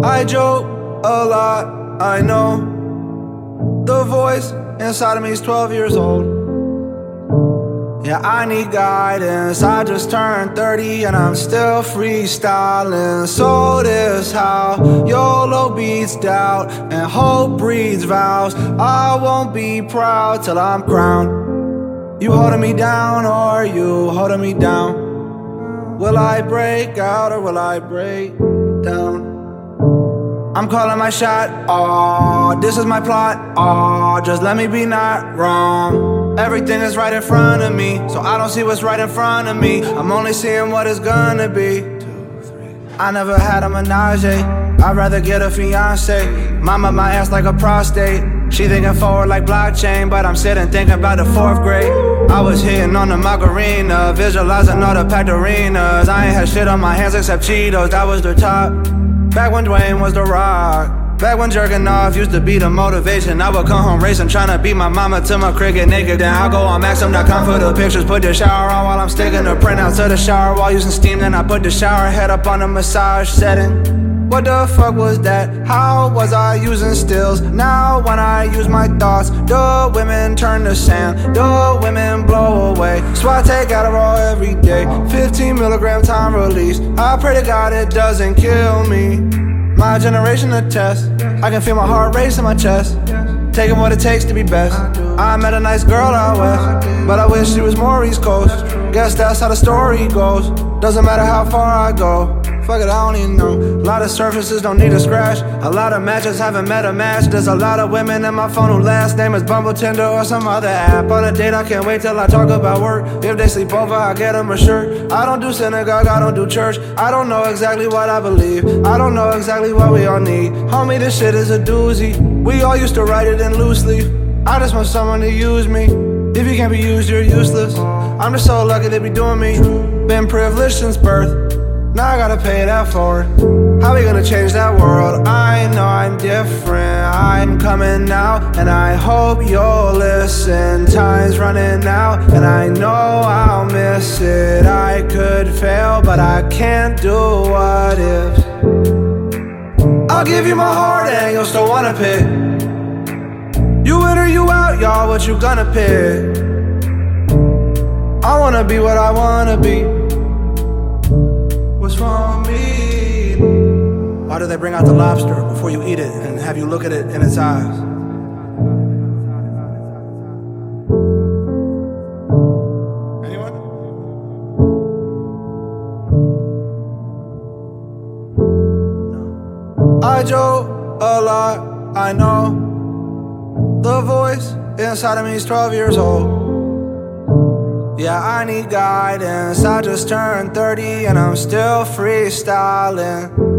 I joke a lot, I know. The voice inside of me is 12 years old. Yeah, I need guidance. I just turned 30 and I'm still freestyling. So this how YOLO beats doubt and hope breeds vows. I won't be proud till I'm crowned. You holding me down or you holding me down? Will I break out or will I break down? I'm calling my shot, oh, this is my plot, oh, just let me be not wrong. Everything is right in front of me, so I don't see what's right in front of me. I'm only seeing what it's gonna be. I never had a menage, I'd rather get a fiance. Mama my ass like a prostate, she thinking forward like blockchain, but I'm sitting thinking about the 4th grade. I was hitting on the Macarena, visualizing all the packed arenas. I ain't had shit on my hands except Cheetos, that was the top. Back when Dwayne was the Rock. Back when jerking off used to be the motivation. I would come home racing, tryna beat my mama to my cricket naked. Then I go on Maxim.com for the pictures. Put the shower on while I'm sticking the printouts to the shower while using steam. Then I put the shower head up on the massage setting. What the fuck was that? How was I using stills? Now when I use my thoughts, the women turn to sand, the women blow away. So I take Adderall every day, 15 milligram time release. I pray to God it doesn't kill me. My generation a test, I can feel my heart race in my chest. Taking what it takes to be best. I met a nice girl out west, but I wish she was more East Coast. Guess that's how the story goes. Doesn't matter how far I go. Fuck it, I don't even know. A lot of surfaces don't need a scratch. A lot of matches haven't met a match. There's a lot of women in my phone who last name is Bumble, Tinder, or some other app. On a date, I can't wait till I talk about work. If they sleep over, I get them a shirt. I don't do synagogue, I don't do church. I don't know exactly what I believe. I don't know exactly what we all need. Homie, this shit is a doozy. We all used to write it in loose leaf. I just want someone to use me. If you can't be used, you're useless. I'm just so lucky they be doing me. Been privileged since birth. Now I gotta pay that forward. How we gonna change that world? I know I'm different. I'm coming out, and I hope you'll listen. Time's running out, and I know I'll miss it. I could fail, but I can't do what ifs. I'll give you my heart, and you'll still wanna pick. You in or you out, y'all, what you gonna pick? I wanna be what I wanna be. What's wrong with me? Why do they bring out the lobster before you eat it and have you look at it in its eyes? Anyone? No. I joke a lot, I know. The voice inside of me is 12 years old. Yeah, I need guidance. I just turned 30 and I'm still freestyling.